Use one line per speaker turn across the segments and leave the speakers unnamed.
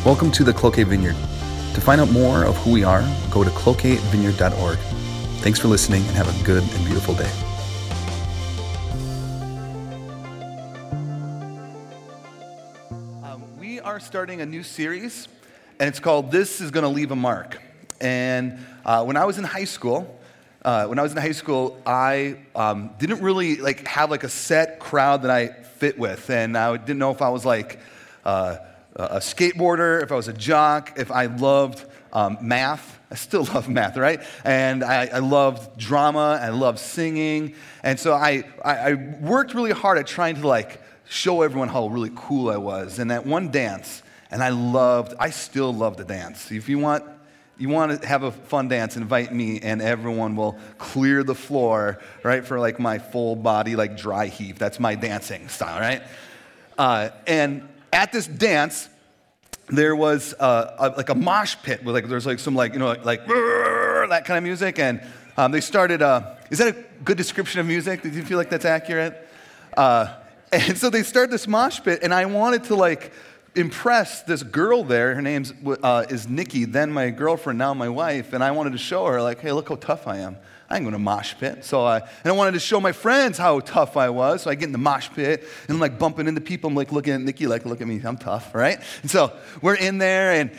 Welcome to the Cloquet Vineyard. To find out more of who we are, go to cloquetvineyard.org. Thanks for listening and have a good and beautiful day. We are starting a new series, and it's called This Is Gonna Leave a Mark. And when I was in high school, I didn't really have a set crowd that I fit with, and I didn't know if I was a skateboarder, if I was a jock, if I loved math. I still love math, right? And I loved drama, I loved singing, and so I worked really hard at trying to show everyone how really cool I was. And that one dance, and I still love to dance. If you want to have a fun dance, invite me, and everyone will clear the floor, right, for my full body, dry heave. That's my dancing style, right? And at this dance, there was a mosh pit with there's some that kind of music, and they started. Is that a good description of music? Did you feel like that's accurate? And so they started this mosh pit, and I wanted to impress this girl there. Her name is Nikki, then my girlfriend, now my wife, and I wanted to show her, hey, look how tough I am. I ain't going to mosh pit. And I wanted to show my friends how tough I was. So I get in the mosh pit, and I'm bumping into people. I'm looking at Nikki, look at me, I'm tough, right? And so we're in there, and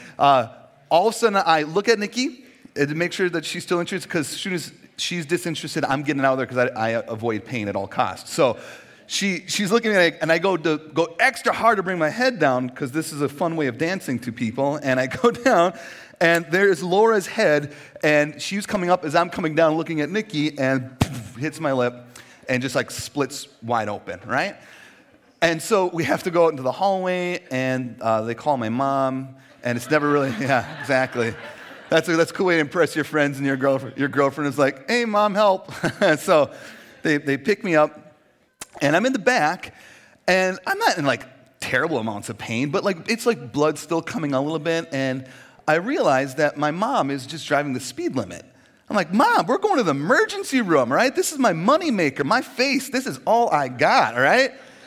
all of a sudden I look at Nikki to make sure that she's still interested, because as soon as she's disinterested, I'm getting out of there because I avoid pain at all costs. So she's looking at me, and I go extra hard to bring my head down, because this is a fun way of dancing to people, and I go down, and there's Laura's head, and she's coming up as I'm coming down looking at Nikki, and hits my lip, and just splits wide open, right? And so we have to go out into the hallway, and they call my mom, and it's never really, yeah, exactly. That's a cool way to impress your friends and your girlfriend. Your girlfriend is like, hey, mom, help. So they pick me up, and I'm in the back, and I'm not in terrible amounts of pain, but it's blood still coming a little bit, and I realized that my mom is just driving the speed limit. I'm like, Mom, we're going to the emergency room, right? This is my moneymaker, my face. This is all I got, all right?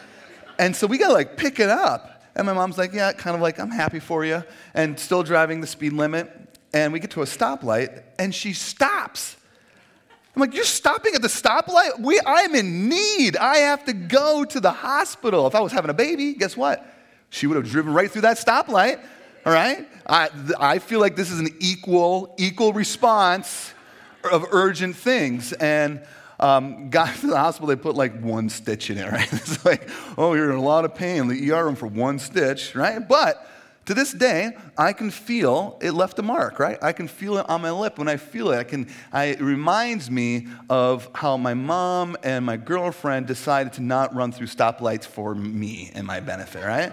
And so we got to pick it up. And my mom's like, yeah, kind of I'm happy for you, and still driving the speed limit. And we get to a stoplight, and she stops. I'm like, you're stopping at the stoplight? I'm in need. I have to go to the hospital. If I was having a baby, guess what? She would have driven right through that stoplight. All right? I feel like this is an equal response of urgent things. And got to the hospital, they put one stitch in it, right? It's oh, you're in a lot of pain in the ER room for one stitch, right? But to this day, I can feel it left a mark, right? I can feel it on my lip. When I feel it, it reminds me of how my mom and my girlfriend decided to not run through stoplights for me and my benefit, right?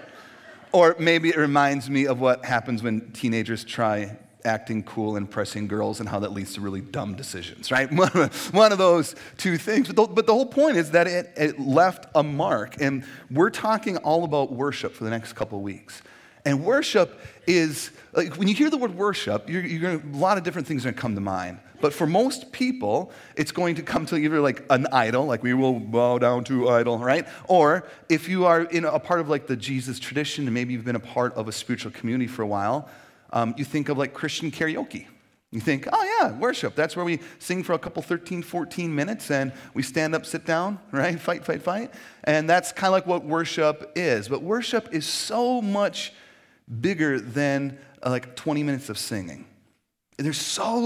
Or maybe it reminds me of what happens when teenagers try acting cool and impressing girls, and how that leads to really dumb decisions, right? One of those two things. But the whole point is that it left a mark. And we're talking all about worship for the next couple of weeks. And worship is, when you hear the word worship, a lot of different things are going to come to mind. But for most people, it's going to come to either an idol, we will bow down to idol, right? Or if you are in a part of the Jesus tradition, and maybe you've been a part of a spiritual community for a while, you think of Christian karaoke. You think, oh yeah, worship. That's where we sing for a couple 13, 14 minutes, and we stand up, sit down, right? Fight. And that's kind of what worship is. But worship is so much bigger than 20 minutes of singing. It's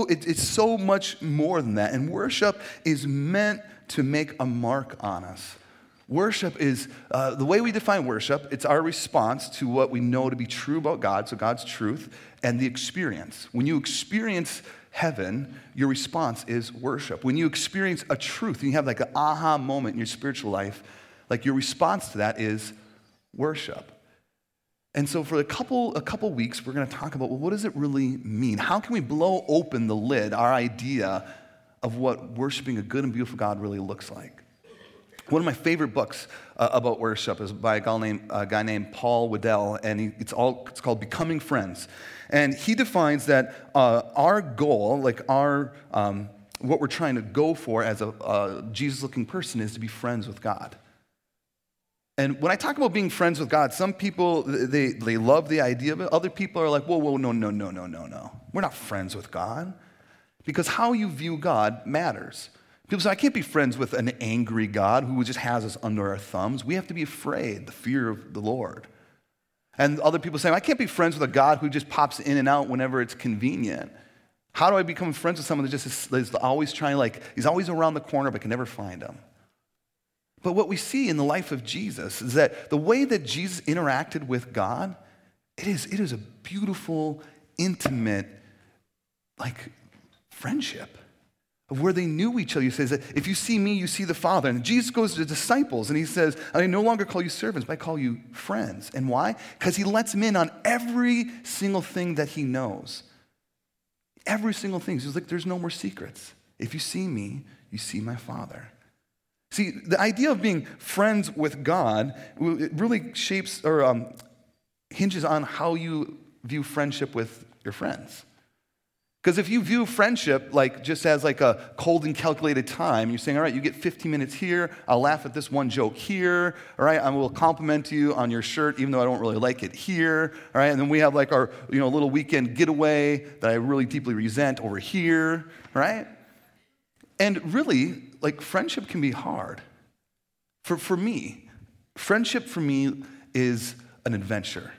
so much more than that. And worship is meant to make a mark on us. Worship is, the way we define worship, it's our response to what we know to be true about God, so God's truth, and the experience. When you experience heaven, your response is worship. When you experience a truth, and you have an aha moment in your spiritual life, your response to that is worship. And so for a couple weeks, we're going to talk about, what does it really mean? How can we blow open the lid, our idea of what worshiping a good and beautiful God really looks like? One of my favorite books about worship is by a guy named Paul Waddell, and it's called Becoming Friends. And he defines that our goal, what we're trying to go for as a Jesus-looking person, is to be friends with God. And when I talk about being friends with God, some people, they love the idea of it. Other people are like, whoa, no. We're not friends with God. Because how you view God matters. People say, I can't be friends with an angry God who just has us under our thumbs. We have to be afraid, the fear of the Lord. And other people say, I can't be friends with a God who just pops in and out whenever it's convenient. How do I become friends with someone that just is always trying, he's always around the corner but can never find him? But what we see in the life of Jesus is that the way that Jesus interacted with God, it is a beautiful, intimate, friendship of where they knew each other. He says that if you see me, you see the Father. And Jesus goes to the disciples and he says, I no longer call you servants, but I call you friends. And why? Because he lets them in on every single thing that he knows. Every single thing. He's like, there's no more secrets. If you see me, you see my Father. See, the idea of being friends with God, it really shapes or hinges on how you view friendship with your friends. Because if you view friendship just as a cold and calculated time, you're saying, all right, you get 15 minutes here, I'll laugh at this one joke here, all right, I will compliment you on your shirt even though I don't really like it here, all right, and then we have our little weekend getaway that I really deeply resent over here, right? And really, friendship can be hard. For me, friendship for me is an adventure.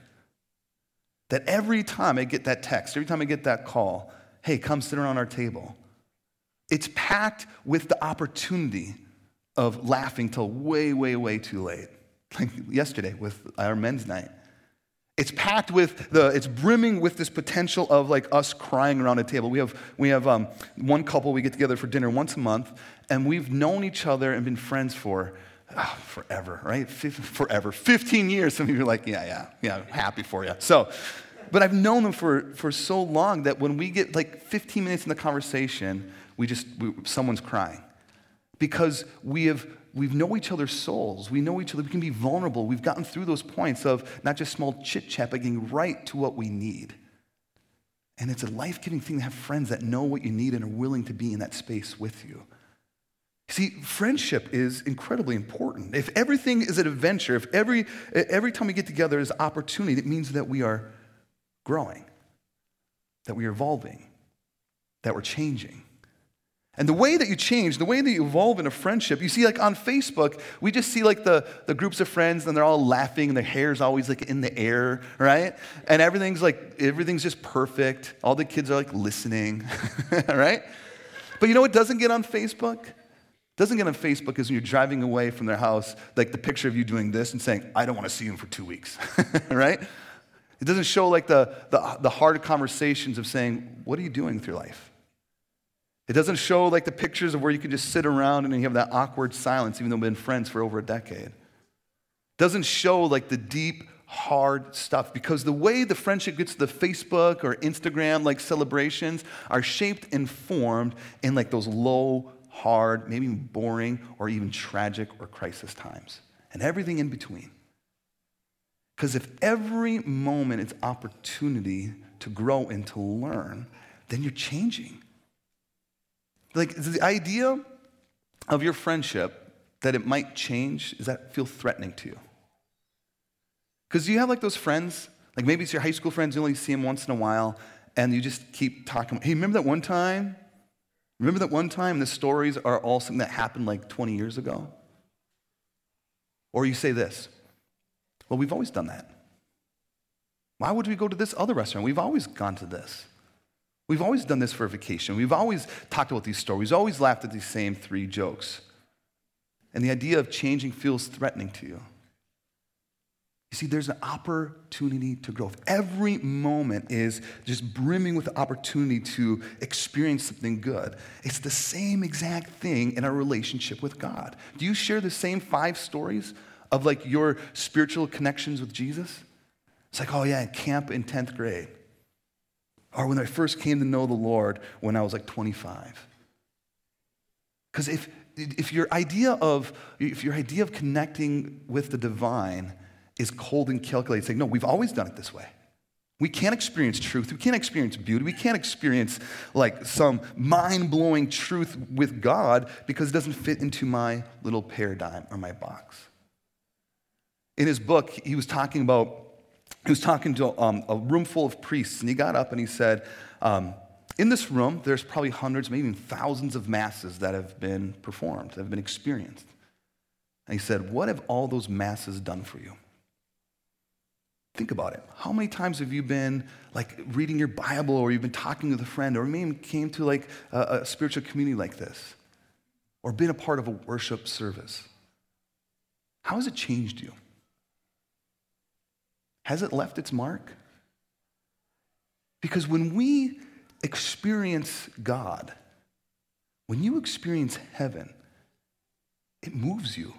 That every time I get that text, every time I get that call, hey, come sit around our table, it's packed with the opportunity of laughing till way, way, way too late. Like yesterday with our men's night. It's packed with it's brimming with this potential of us crying around a table. We have one couple, we get together for dinner once a month, and we've known each other and been friends for forever, right? Forever. 15 years. Some of you are like, yeah, happy for you. But I've known them for so long that when we get 15 minutes in the conversation, someone's crying. Because we've know each other's souls. We know each other. We can be vulnerable. We've gotten through those points of not just small chit-chat, but getting right to what we need. And it's a life-giving thing to have friends that know what you need and are willing to be in that space with you. See, friendship is incredibly important. If everything is an adventure, if every time we get together is opportunity, it means that we are growing, that we are evolving, that we're changing. And the way that you change, the way that you evolve in a friendship, you see on Facebook, we just see the groups of friends and they're all laughing and their hair's always in the air, right? And everything's just perfect. All the kids are listening, right? But you know what doesn't get on Facebook? Doesn't get on Facebook is when you're driving away from their house, the picture of you doing this and saying, I don't want to see him for 2 weeks, right? It doesn't show the hard conversations of saying, what are you doing with your life? It doesn't show the pictures of where you can just sit around and you have that awkward silence even though we've been friends for over a decade. It doesn't show the deep, hard stuff because the way the friendship gets to the Facebook or Instagram celebrations are shaped and formed in those low, hard, maybe boring or even tragic or crisis times and everything in between. Because if every moment is opportunity to grow and to learn, then you're changing. The idea of your friendship that it might change, does that feel threatening to you? Because you have those friends, maybe it's your high school friends, you only see them once in a while, and you just keep talking. Hey, remember that one time? Remember that one time? The stories are all something that happened 20 years ago? Or you say this, well, we've always done that. Why would we go to this other restaurant? We've always gone to this. We've always done this for a vacation. We've always talked about these stories. We've always laughed at these same 3 jokes. And the idea of changing feels threatening to you. You see, there's an opportunity to grow. If every moment is just brimming with opportunity to experience something good, it's the same exact thing in our relationship with God. Do you share the same 5 stories of your spiritual connections with Jesus? It's oh yeah, camp in 10th grade. Or when I first came to know the Lord when I was 25. Because if your idea of connecting with the divine is cold and calculated, saying, no, we've always done it this way. We can't experience truth. We can't experience beauty. We can't experience some mind-blowing truth with God because it doesn't fit into my little paradigm or my box. in his book, he was talking to a room full of priests, and he got up and he said, in this room, there's probably hundreds, maybe even thousands of masses that have been performed, that have been experienced. And he said, what have all those masses done for you? Think about it. How many times have you been like reading your Bible, or you've been talking with a friend, or maybe came to like a spiritual community like this, or been a part of a worship service? How has it changed you? Has it left its mark? Because when we experience God, when you experience heaven, it moves you.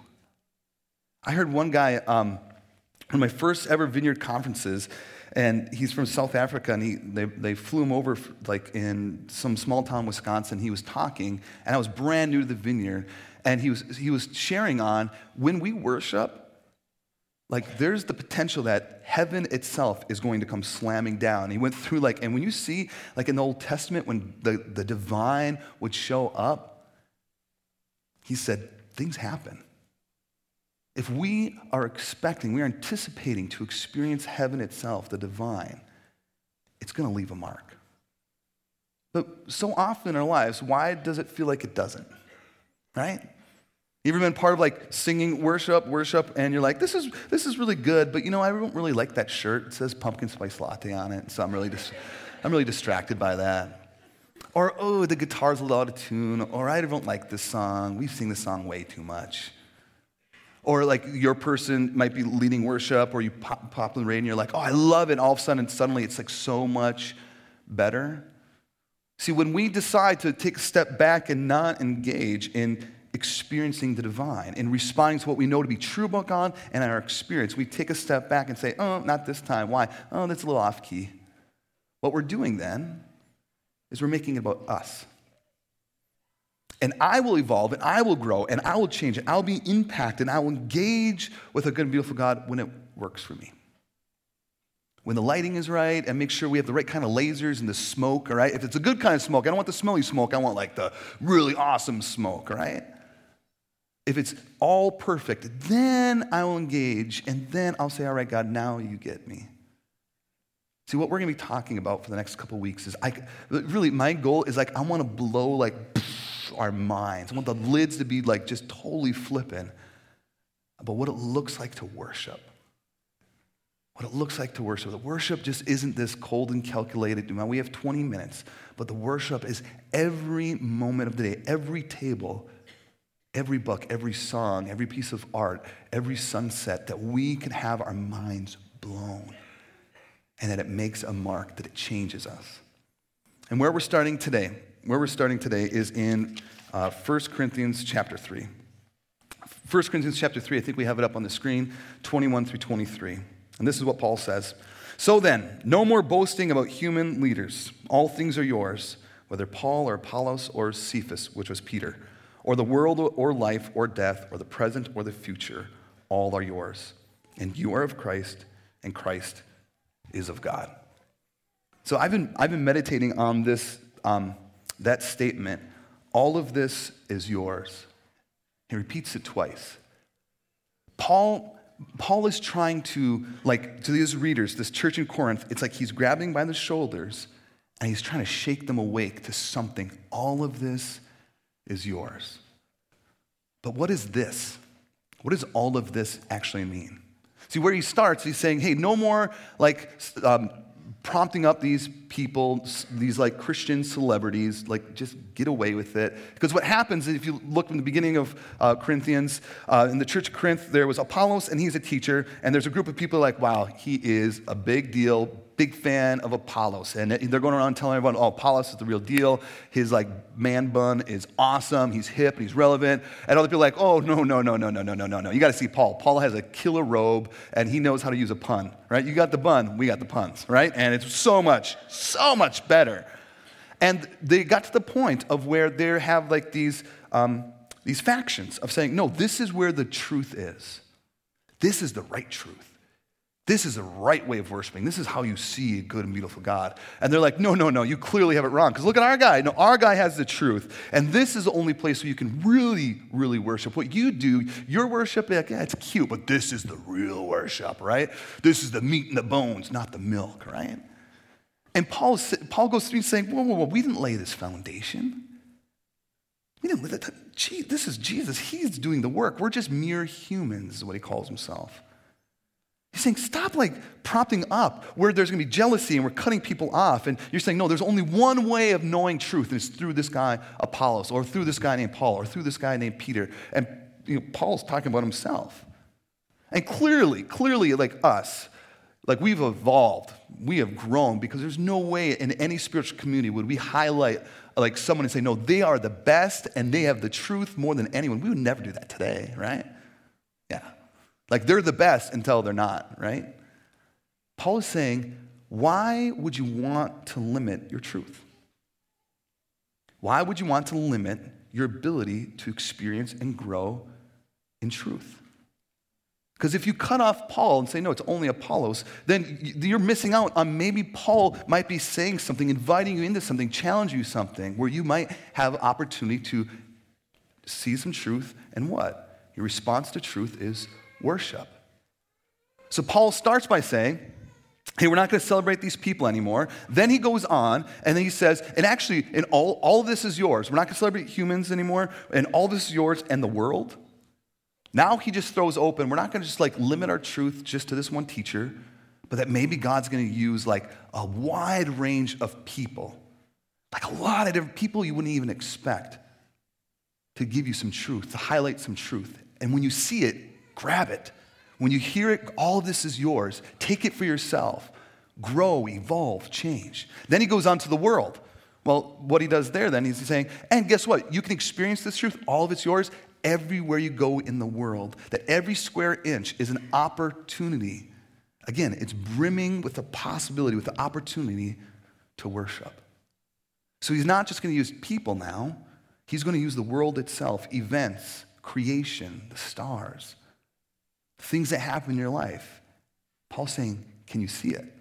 I heard one guy, one of my first ever Vineyard conferences, and he's from South Africa, and they flew him over like in some small town, Wisconsin. He was talking, and I was brand new to the Vineyard, and he was sharing on when we worship, like there's the potential that heaven itself is going to come slamming down. He went through like, and when you see like in the Old Testament when the divine would show up, he said things happen. If we are expecting, we are anticipating to experience heaven itself, the divine, it's going to leave a mark. But so often in our lives, why does it feel like it doesn't? Right? You ever been part of like singing worship, and you're like, this is really good, but you know, I don't really like that shirt. It says pumpkin spice latte on it, so I'm really distracted by that. Or, oh, the guitar's a little out of tune, or I don't like this song. We sing this song way too much. Or like your person might be leading worship, or you pop in the radio and you're like, oh, I love it. And all of a sudden, suddenly it's like so much better. See, when we decide to take a step back and not engage in experiencing the divine, in responding to what we know to be true about God and our experience, we take a step back and say, oh, not this time. Why? Oh, that's a little off key. What we're doing then is we're making it about us. And I will evolve, and I will grow, and I will change, and I'll be impacted, and I will engage with a good and beautiful God when it works for me. When the lighting is right, and make sure we have the right kind of lasers and the smoke, all right? If it's a good kind of smoke, I don't want the smelly smoke, I want like the really awesome smoke, all right? If it's all perfect, then I will engage, and then I'll say, all right, God, now you get me. See, what we're going to be talking about for the next couple weeks is, really, my goal is like, I want to blow like our minds. I want the lids to be like just totally flipping about what it looks like to worship. What it looks like to worship. The worship just isn't this cold and calculated. We have 20 minutes, but the worship is every moment of the day, every table, every book, every song, every piece of art, every sunset, that we can have our minds blown, and that it makes a mark, that it changes us. And where we're starting today is in 1 Corinthians chapter 3. 1 Corinthians chapter 3, I think we have it up on the screen, 21 through 23. And this is what Paul says. So then, no more boasting about human leaders. All things are yours, whether Paul or Apollos or Cephas, which was Peter, or the world or life or death or the present or the future, all are yours. And you are of Christ, and Christ is of God. So I've been meditating on this, that statement, all of this is yours. He repeats it twice. Paul is trying to, like, to these readers, this church in Corinth, it's like he's grabbing by the shoulders and he's trying to shake them awake to something. All of this is yours. But what is this? What does all of this actually mean? See, where he starts, he's saying, hey, no more like prompting up these people, these like Christian celebrities, like just get away with it. Because what happens is, if you look in the beginning of Corinthians, in the church of Corinth, there was Apollos, and he's a teacher, and there's a group of people like, wow, he is a big deal, big fan of Apollos. And they're going around telling everyone, oh, Apollos is the real deal. His like man bun is awesome. He's hip and he's relevant. And other people are like, oh, no. You got to see Paul. Paul has a killer robe and he knows how to use a pun, right? You got the bun, we got the puns, right? And it's so much better. And they got to the point of where they have like these factions of saying, no, this is where the truth is. This is the right truth. This is the right way of worshiping. This is how you see a good and beautiful God. And they're like, no, you clearly have it wrong. Because look at our guy. No, our guy has the truth. And this is the only place where you can really, really worship. What you do, your worship, like, yeah, it's cute, but this is the real worship, right? This is the meat and the bones, not the milk, right? And Paul goes through saying, whoa, we didn't lay this foundation. We didn't lay that. Gee, this is Jesus. He's doing the work. We're just mere humans, is what he calls himself. He's saying, stop like propping up where there's going to be jealousy and we're cutting people off. And you're saying, no, there's only one way of knowing truth, and it's through this guy Apollos, or through this guy named Paul, or through this guy named Peter. And Paul's talking about himself. And clearly, like us, like we've evolved, we have grown, because there's no way in any spiritual community would we highlight like someone and say, no, they are the best and they have the truth more than anyone. We would never do that today, right? Yeah. Like they're the best until they're not, right? Paul is saying, why would you want to limit your truth? Why would you want to limit your ability to experience and grow in truth? Because if you cut off Paul and say, no, it's only Apollos, then you're missing out on maybe Paul might be saying something, inviting you into something, challenge you something, where you might have opportunity to see some truth. And what? Your response to truth is worship. So Paul starts by saying, hey, we're not going to celebrate these people anymore. Then he goes on, and then he says, and actually, in all of this is yours. We're not going to celebrate humans anymore, and all this is yours and the world. Now he just throws open, we're not going to just like limit our truth just to this one teacher, but that maybe God's going to use like a wide range of people, like a lot of different people you wouldn't even expect, to give you some truth, to highlight some truth. And when you see it, grab it. When you hear it, all of this is yours. Take it for yourself. Grow, evolve, change. Then he goes on to the world. Well, what he does there then, he's saying, and guess what? You can experience this truth. All of it's yours everywhere you go in the world. That every square inch is an opportunity. Again, it's brimming with the possibility, with the opportunity to worship. So he's not just going to use people now. He's going to use the world itself, events, creation, the stars, things that happen in your life. Paul's saying, can you see it?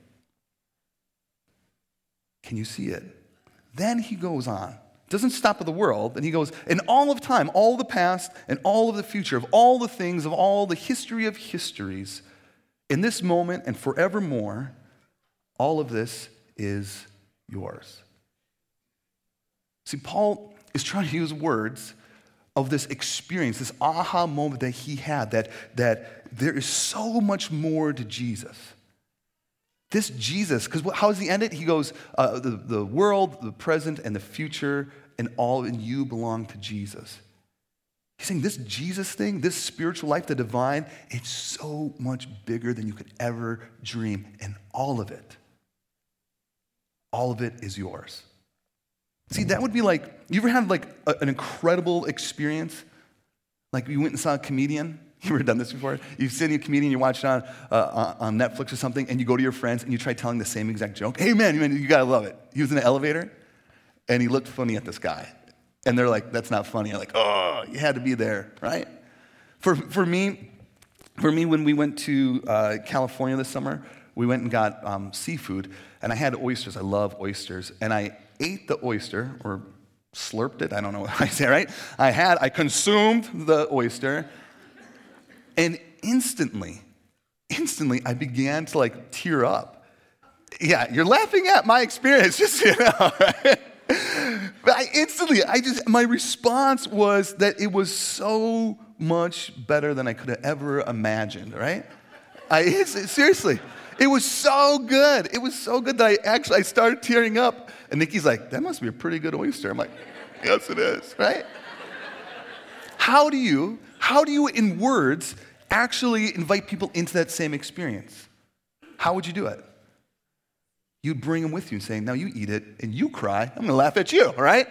Can you see it? Then he goes on. Doesn't stop at the world, and he goes, in all of time, all the past, and all of the future, of all the things, of all the history of histories, in this moment and forevermore, all of this is yours. See, Paul is trying to use words of this experience, this aha moment that he had, that there is so much more to Jesus. This Jesus, because how does he end it? He goes, the world, the present, and the future, and all in you belong to Jesus. He's saying this Jesus thing, this spiritual life, the divine, it's so much bigger than you could ever dream. And all of it is yours. See, that would be like, you ever had like an incredible experience? Like you went and saw a comedian? You ever done this before? You've seen a comedian, you watch it on Netflix or something, and you go to your friends and you try telling the same exact joke. Hey man, you gotta love it. He was in an elevator and he looked funny at this guy. And they're like, that's not funny. I'm like, oh, you had to be there, right? For me, when we went to California this summer, we went and got seafood, and I had oysters. I love oysters. And I ate the oyster, or slurped it, I don't know what I say, right? I consumed the oyster, and instantly, I began to like tear up. Yeah, you're laughing at my experience, just right? But my response was that it was so much better than I could have ever imagined, right? Seriously, it was so good. It was so good that I started tearing up. And Nikki's like, that must be a pretty good oyster. I'm like, yes, it is, right? How do you in words actually invite people into that same experience? How would you do it? You'd bring them with you and say, now you eat it and you cry. I'm going to laugh at you, all right?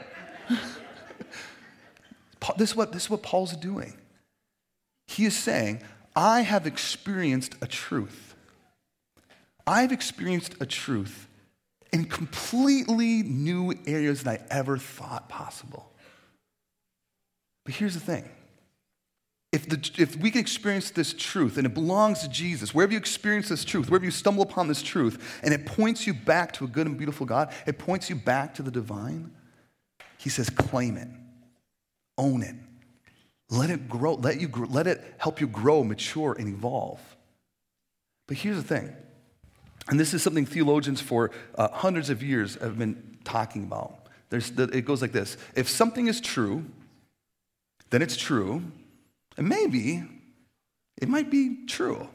This is what Paul's doing. He is saying, I have experienced a truth. I've experienced a truth in completely new areas than I ever thought possible. But here's the thing. If we can experience this truth and it belongs to Jesus, wherever you experience this truth, wherever you stumble upon this truth, and it points you back to a good and beautiful God, it points you back to the divine, he says, claim it, own it, let it grow, let it help you grow, mature, and evolve. But here's the thing, and this is something theologians for hundreds of years have been talking about. It goes like this: if something is true, then it's true. And maybe it might be true.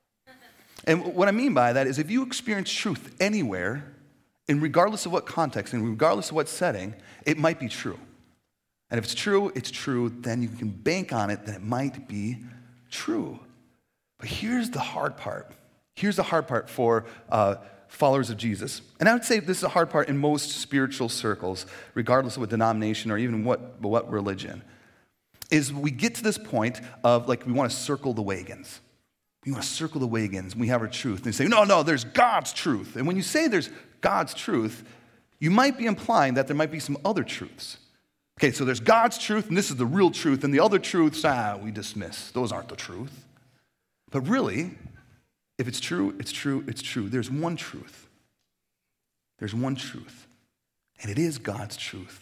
And what I mean by that is if you experience truth anywhere, and regardless of what context and regardless of what setting, it might be true. And if it's true, then you can bank on it that it might be true. But here's the hard part. Here's the hard part for followers of Jesus. And I would say this is a hard part in most spiritual circles, regardless of what denomination or even what religion. Is we get to this point of like we want to circle the wagons. We want to circle the wagons. We have our truth. And they say, no, there's God's truth. And when you say there's God's truth, you might be implying that there might be some other truths. Okay, so there's God's truth, and this is the real truth, and the other truths, we dismiss. Those aren't the truth. But really, if it's true, it's true, it's true. There's one truth. There's one truth. And it is God's truth.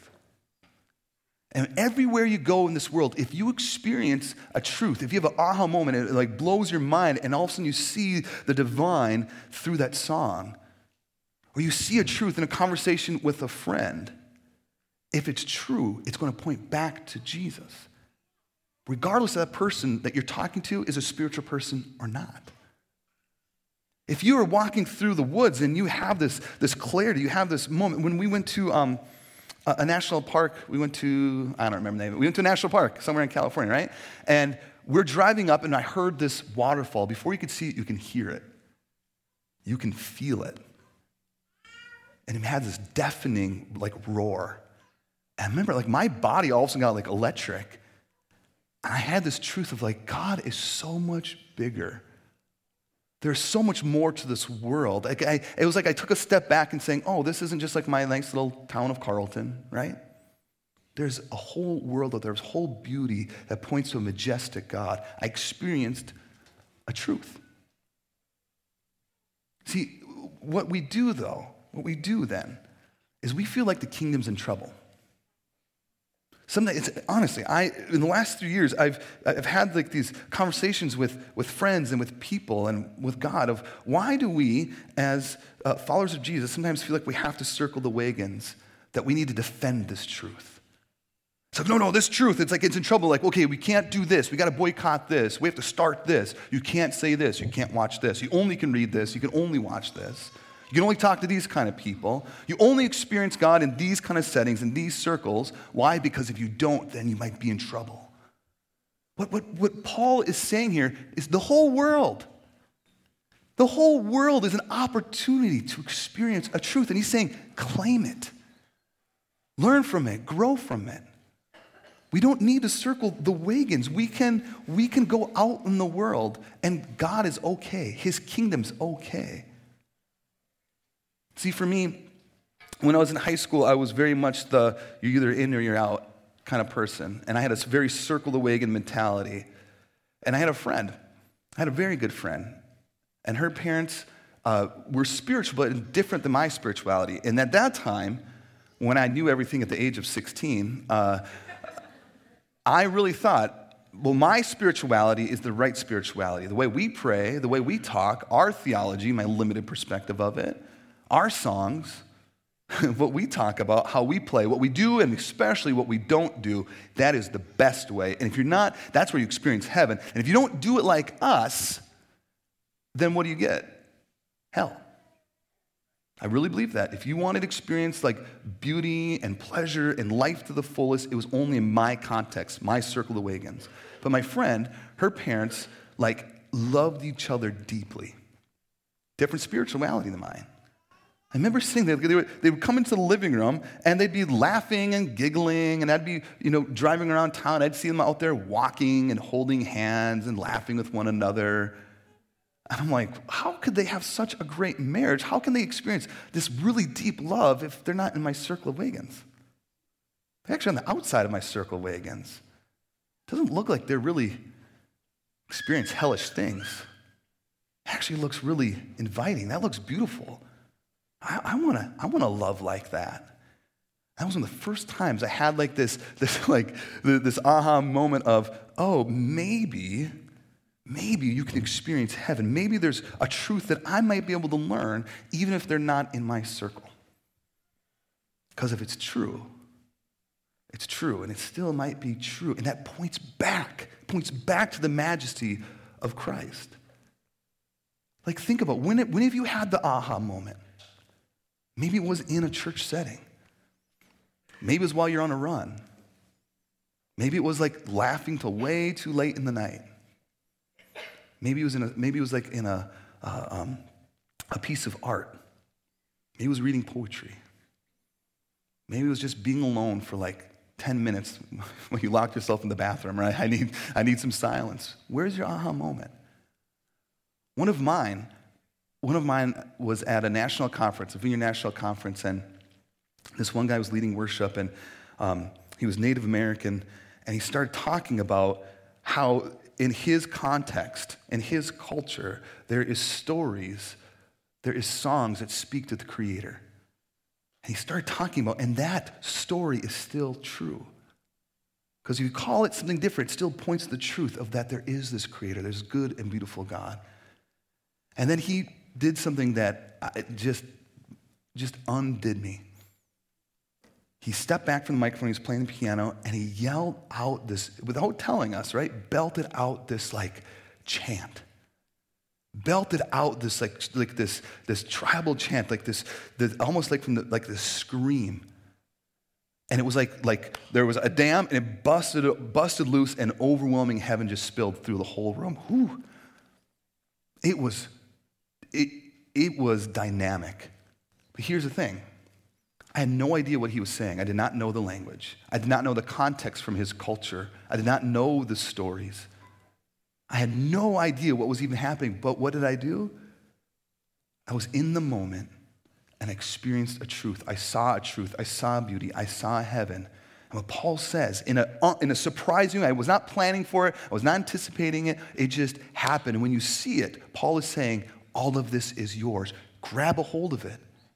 And everywhere you go in this world, if you experience a truth, if you have an aha moment, it like blows your mind, and all of a sudden you see the divine through that song, or you see a truth in a conversation with a friend, if it's true, it's going to point back to Jesus. Regardless of that person that you're talking to is a spiritual person or not. If you are walking through the woods and you have this clarity, you have this moment. When we went to a national park, I don't remember the name. We went to a national park somewhere in California, right? And we're driving up, and I heard this waterfall. Before you could see it, you can hear it. You can feel it. And it had this deafening, like, roar. And I remember, like, my body all of a sudden got, like, electric. And I had this truth of, like, God is so much bigger. There's so much more to this world. It was like I took a step back and saying, oh, this isn't just like my nice little town of Carlton, right? There's a whole world out there. There's whole beauty that points to a majestic God. I experienced a truth. See, what we do then, is we feel like the kingdom's in trouble. Honestly, in the last 3 years, I've had like these conversations with friends and with people and with God of why do we, as followers of Jesus, sometimes feel like we have to circle the wagons, that we need to defend this truth. It's like, no, this truth, it's like it's in trouble. Like, okay, we can't do this. We got to boycott this. We have to start this. You can't say this. You can't watch this. You only can read this. You can only watch this. You can only talk to these kind of people. You only experience God in these kind of settings, in these circles. Why? Because if you don't, then you might be in trouble. What Paul is saying here is the whole world is an opportunity to experience a truth. And he's saying, claim it. Learn from it. Grow from it. We don't need to circle the wagons. We can go out in the world, and God is okay. His kingdom's okay. See, for me, when I was in high school, I was very much the you're either in or you're out kind of person. And I had a very circle the wagon mentality. And I had a very good friend. And her parents were spiritual, but different than my spirituality. And at that time, when I knew everything at the age of 16, I really thought, well, my spirituality is the right spirituality. The way we pray, the way we talk, our theology, my limited perspective of it, our songs, what we talk about, how we play, what we do, and especially what we don't do, that is the best way. And if you're not, that's where you experience heaven. And if you don't do it like us, then what do you get? Hell. I really believe that. If you wanted to experience like beauty and pleasure and life to the fullest, it was only in my context, my circle of wagons. But my friend, her parents, like loved each other deeply. Different spirituality than mine. I remember seeing they would come into the living room and they'd be laughing and giggling, and I'd be, driving around town. I'd see them out there walking and holding hands and laughing with one another. And I'm like, how could they have such a great marriage? How can they experience this really deep love if they're not in my circle of wagons? They're actually on the outside of my circle of wagons. It doesn't look like they're really experience hellish things, it actually looks really inviting. That looks beautiful. I want to love like that. That was one of the first times I had like this aha moment of, oh, maybe you can experience heaven. Maybe there's a truth that I might be able to learn even if they're not in my circle. Because if it's true, it's true, and it still might be true. And that points back to the majesty of Christ. Like, think about when have you had the aha moment? Maybe it was in a church setting. Maybe it was while you're on a run. Maybe it was like laughing till way too late in the night. Maybe it was in a piece of art. Maybe it was reading poetry. Maybe it was just being alone for like 10 minutes when you locked yourself in the bathroom, right? I need some silence. Where's your aha moment? One of mine was at a national conference, a Vineyard National Conference, and this one guy was leading worship, and he was Native American, and he started talking about how in his context, in his culture, there is stories, there is songs that speak to the Creator. And he started talking about, and that story is still true. Because you call it something different, it still points to the truth of that there is this Creator, there's good and beautiful God. And then he did something that just undid me. He stepped back from the microphone, he was playing the piano, and he yelled out this, without telling us, right? Belted out this like chant. Belted out this this tribal chant, like this almost like from this scream. And it was like there was a dam and it busted loose and overwhelming heaven just spilled through the whole room. Whew. It was dynamic. But here's the thing. I had no idea what he was saying. I did not know the language. I did not know the context from his culture. I did not know the stories. I had no idea what was even happening. But what did I do? I was in the moment and experienced a truth. I saw a truth. I saw beauty. I saw heaven. And what Paul says, in a surprising way, I was not planning for it. I was not anticipating it. It just happened. And when you see it, Paul is saying, all of this is yours. Grab a hold of it.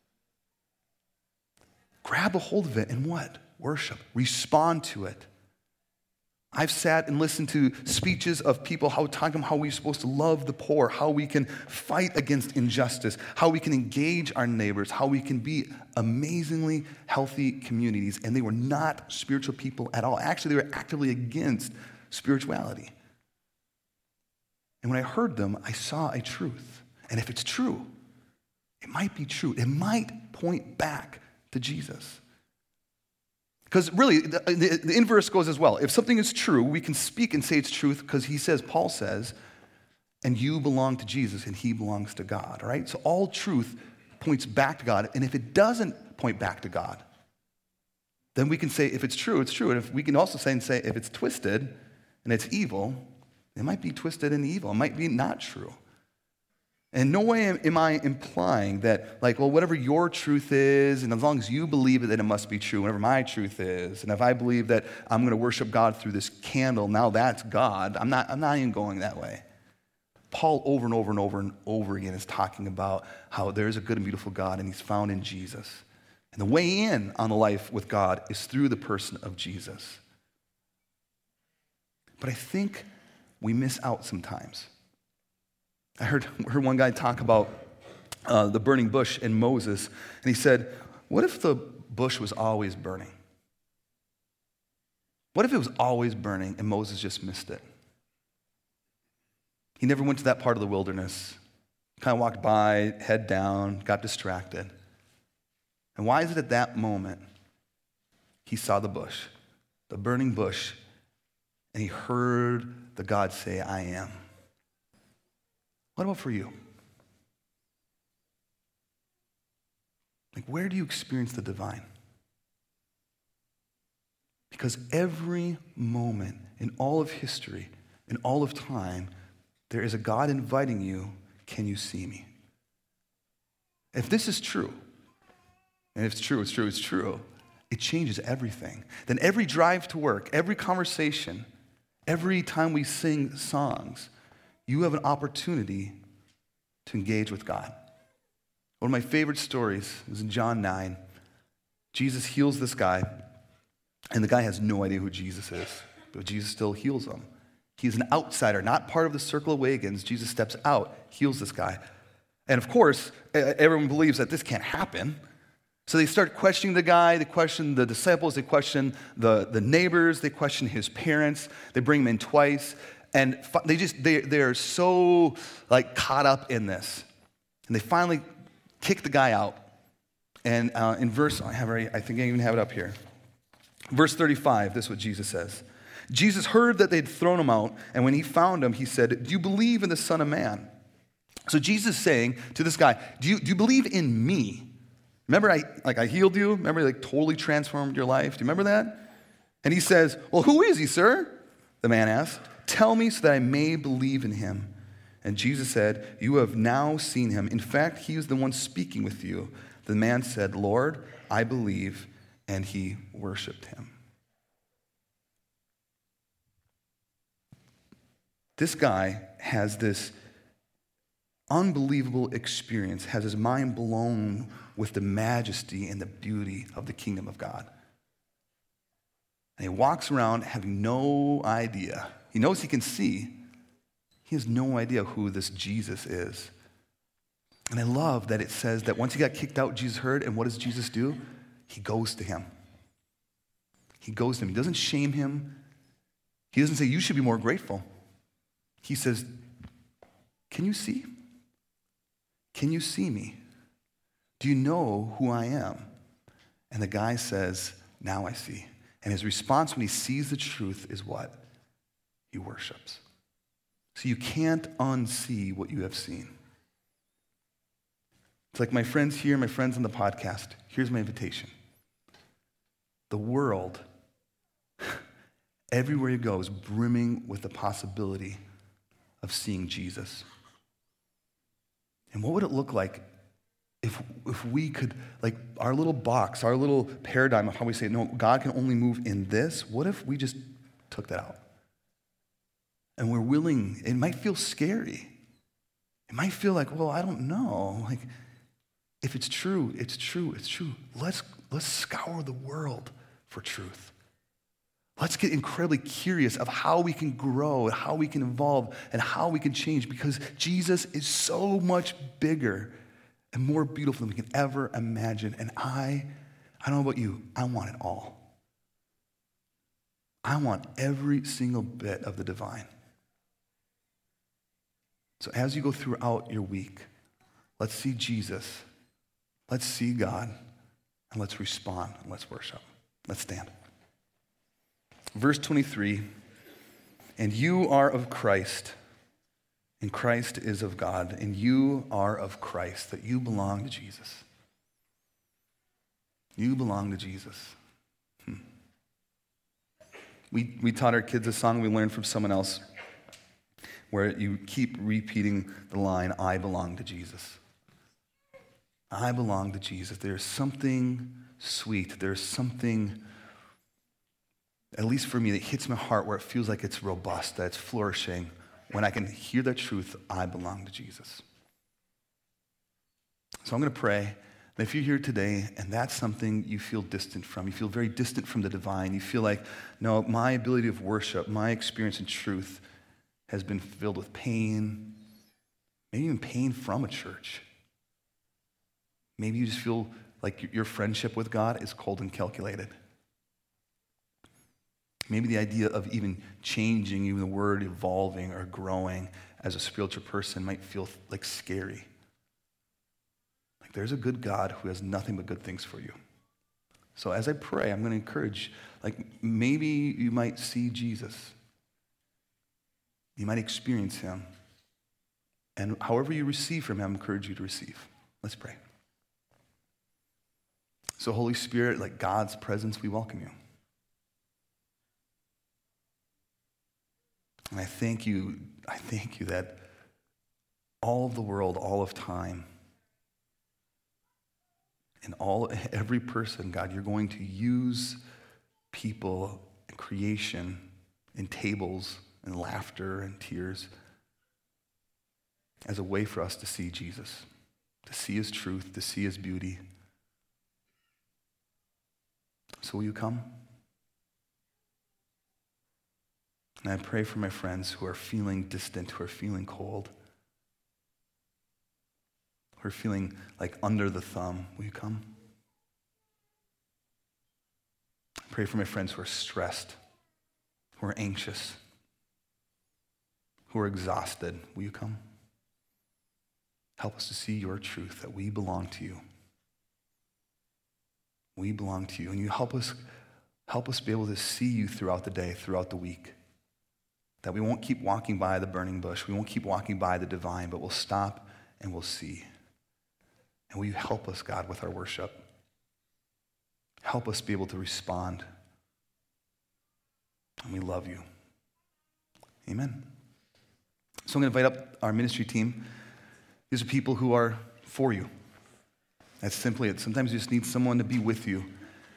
Grab a hold of it and what? Worship. Respond to it. I've sat and listened to speeches of people talking about how we're supposed to love the poor, how we can fight against injustice, how we can engage our neighbors, how we can be amazingly healthy communities. And they were not spiritual people at all. Actually, they were actively against spirituality. And when I heard them, I saw a truth. And if it's true, it might be true. It might point back to Jesus. Because really, the inverse goes as well. If something is true, we can speak and say it's truth because Paul says, and you belong to Jesus and he belongs to God, all right? So all truth points back to God. And if it doesn't point back to God, then we can say if it's true, it's true. And if we can also say if it's twisted and it's evil, it might be twisted and evil. It might be not true. And no way am I implying that, whatever your truth is, and as long as you believe it, then it must be true, whatever my truth is. And if I believe that I'm going to worship God through this candle, now that's God. I'm not even going that way. Paul over and over and over and over again is talking about how there is a good and beautiful God, and he's found in Jesus. And the way in on the life with God is through the person of Jesus. But I think we miss out sometimes. I heard one guy talk about the burning bush and Moses, and he said, what if the bush was always burning? What if it was always burning and Moses just missed it? He never went to that part of the wilderness, kind of walked by, head down, got distracted. And why is it at that moment he saw the bush, the burning bush, and he heard the God say, I am? What about for you? Where do you experience the divine? Because every moment in all of history, in all of time, there is a God inviting you, can you see me? If this is true, and if it's true, it's true, it's true, it changes everything. Then every drive to work, every conversation, every time we sing songs, you have an opportunity to engage with God. One of my favorite stories is in John 9. Jesus heals this guy, and the guy has no idea who Jesus is, but Jesus still heals him. He's an outsider, not part of the circle of wagons. Jesus steps out, heals this guy. And of course, everyone believes that this can't happen. So they start questioning the guy, they question the disciples, they question the neighbors, they question his parents, they bring him in twice, and they're so caught up in this. And they finally kick the guy out. And in verse, I think I even have it up here. Verse 35, this is what Jesus says. Jesus heard that they'd thrown him out, and when he found him, he said, "Do you believe in the Son of Man?" So Jesus is saying to this guy, do you believe in me? Remember I healed you? Remember totally transformed your life? Do you remember that? And he says, "Well, who is he, sir?" The man asked. "Tell me so that I may believe in him." And Jesus said, "You have now seen him. In fact, he is the one speaking with you." The man said, "Lord, I believe," and he worshiped him. This guy has this unbelievable experience, has his mind blown with the majesty and the beauty of the kingdom of God. And he walks around having no idea. He knows he can see. He has no idea who this Jesus is. And I love that it says that once he got kicked out, Jesus heard, and what does Jesus do? He goes to him. He goes to him. He doesn't shame him. He doesn't say, "You should be more grateful." He says, "Can you see? Can you see me? Do you know who I am?" And the guy says, "Now I see." And his response when he sees the truth is what? He worships. So you can't unsee what you have seen. It's like my friends here, my friends on the podcast. Here's my invitation. The world, everywhere you go, is brimming with the possibility of seeing Jesus. And what would it look like if we could, our little box, our little paradigm of how we say, no, God can only move in this, what if we just took that out? And we're willing, it might feel scary. It might feel like, well, I don't know. If it's true, it's true, it's true. Let's scour the world for truth. Let's get incredibly curious of how we can grow and how we can evolve and how we can change, because Jesus is so much bigger and more beautiful than we can ever imagine. And I don't know about you, I want it all. I want every single bit of the divine. So as you go throughout your week, let's see Jesus, let's see God, and let's respond and let's worship. Let's stand. Verse 23, "And you are of Christ, and Christ is of God, and you are of Christ," that you belong to Jesus. You belong to Jesus. We taught our kids a song we learned from someone else where you keep repeating the line, "I belong to Jesus." I belong to Jesus. There's something sweet. There's something, at least for me, that hits my heart where it feels like it's robust, that it's flourishing, when I can hear that truth, I belong to Jesus. So I'm going to pray. And if you're here today and that's something you feel distant from, you feel very distant from the divine, you feel like, no, my ability of worship, my experience in truth has been filled with pain, maybe even pain from a church. Maybe you just feel like your friendship with God is cold and calculated. Maybe the idea of even changing, even the word evolving or growing as a spiritual person might feel like scary. Like there's a good God who has nothing but good things for you. So as I pray, I'm going to encourage, maybe you might see Jesus. You might experience him. And however you receive from him, I encourage you to receive. Let's pray. So Holy Spirit, like God's presence, we welcome you. And I thank you that all of the world, all of time, and every person, God, you're going to use people and creation and tables and laughter and tears as a way for us to see Jesus, to see his truth, to see his beauty. So will you come? And I pray for my friends who are feeling distant, who are feeling cold, who are feeling like under the thumb. Will you come? I pray for my friends who are stressed, who are anxious, who are exhausted. Will you come? Help us to see your truth, that we belong to you. We belong to you. And you help us be able to see you throughout the day, throughout the week. That we won't keep walking by the burning bush. We won't keep walking by the divine, but we'll stop and we'll see. And will you help us, God, with our worship? Help us be able to respond. And we love you. Amen. So I'm going to invite up our ministry team. These are people who are for you. That's simply it. Sometimes you just need someone to be with you.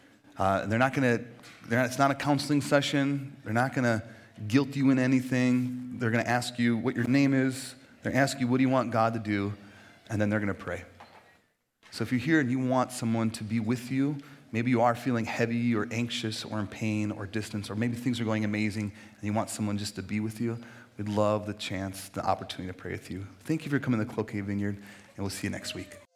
It's not a counseling session. They're not going to guilt you in anything. They're going to ask you what your name is. They're going to ask you, what do you want God to do? And then they're going to pray. So if you're here and you want someone to be with you, maybe you are feeling heavy or anxious or in pain or distance, or maybe things are going amazing and you want someone just to be with you, we'd love the chance, the opportunity to pray with you. Thank you for coming to Cloquet Vineyard, and we'll see you next week.